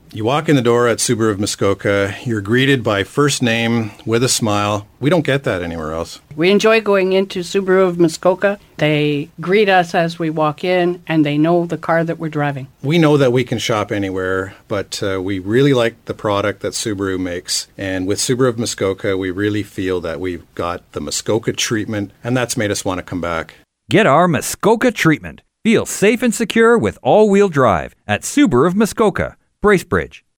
You walk in the door at Subaru of Muskoka, you're greeted by first name with a smile. We don't get that anywhere else. We enjoy going into Subaru of Muskoka. They greet us as we walk in, and they know the car that we're driving. We know that we can shop anywhere, but we really like the product that Subaru makes. And with Subaru of Muskoka, we really feel that we've got the Muskoka treatment, and that's made us want to come back. Get our Muskoka treatment. Feel safe and secure with all-wheel drive at Subaru of Muskoka, Bracebridge.